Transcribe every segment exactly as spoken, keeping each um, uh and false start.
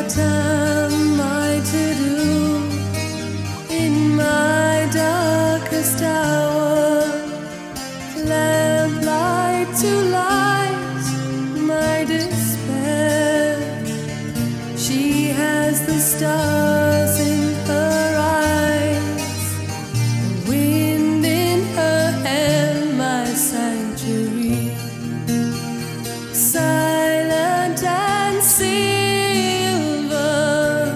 What am I to do in my darkest hour? Lamplight to light my despair. She has the stars in her eyes, the wind in her hair, my sanctuary. Silent and silver,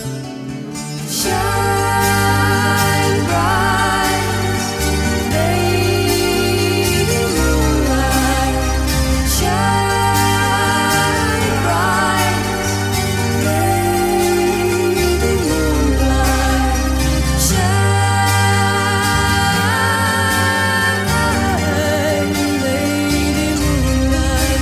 shine bright, lady moonlight. Shine bright, lady moonlight. Shine, lady moonlight.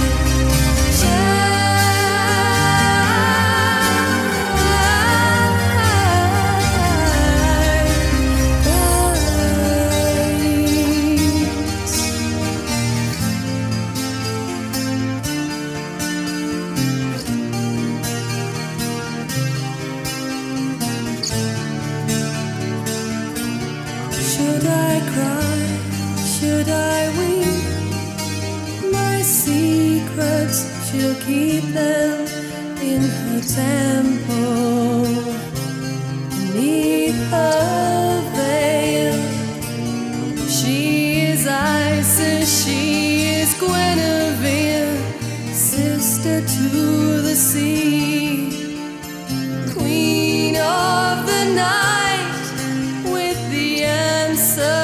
Should I cry? Should I weep? My secrets, she'll keep them in her temple, beneath her veil. She is Isis, she is Guinevere, sister to the sea, queen of the night with the answer.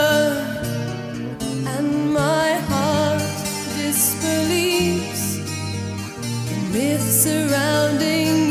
And my heart disbelieves the myth surrounding